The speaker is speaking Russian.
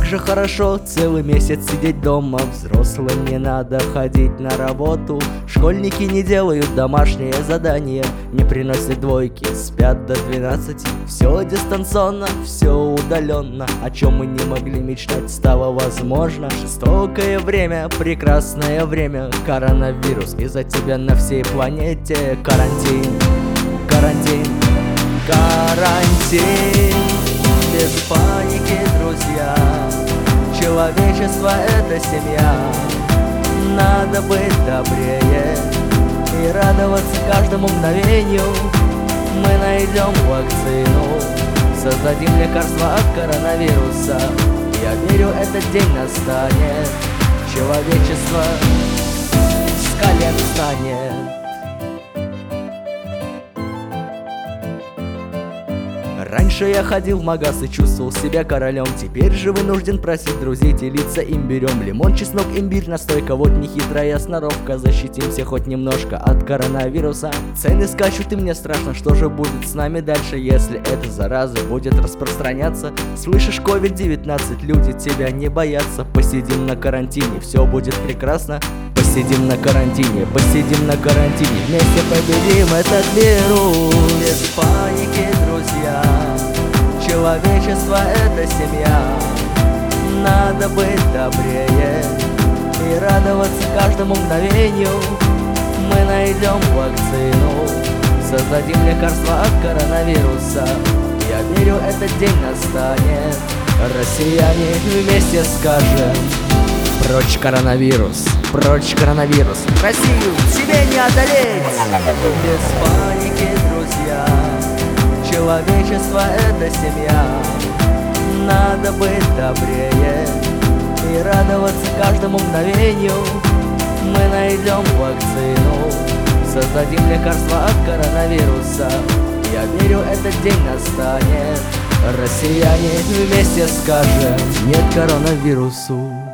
Как же хорошо целый месяц сидеть дома. Взрослым не надо ходить на работу. Школьники не делают домашние задания, не приносят двойки, спят до 12. Все дистанционно, все удаленно. О чем мы не могли мечтать, стало возможно. Жестокое время, прекрасное время. Коронавирус из-за тебя на всей планете. Карантин, карантин, карантин. Без паники, друзья, человечество — это семья. Надо быть добрее и радоваться каждому мгновению. Мы найдем вакцину, создадим лекарство от коронавируса. Я верю, этот день настанет, человечество с колен встанет. Раньше я ходил в магаз и чувствовал себя королем. Теперь же вынужден просить друзей делиться имбирем. Лимон, чеснок, имбирь, настойка, вот нехитрая сноровка. Защитимся хоть немножко от коронавируса. Цены скачут и мне страшно, что же будет с нами дальше, если эта зараза будет распространяться. Слышишь, COVID-19, люди тебя не боятся. Посидим на карантине, все будет прекрасно. Посидим на карантине, посидим на карантине. Вместе победим этот вирус. Без паники, друзья, человечество — это семья. Надо быть добрее и радоваться каждому мгновению. Мы найдем вакцину, создадим лекарство от коронавируса. Я верю, этот день настанет. Россияне, вместе скажем: прочь коронавирус, прочь коронавирус. Россию тебе не одолеть. Без паники, друзья, человечество — это семья. Надо быть добрее и радоваться каждому мгновению. Мы найдем вакцину, создадим лекарство от коронавируса. Я верю, этот день настанет. Россияне, вместе скажем нет коронавирусу.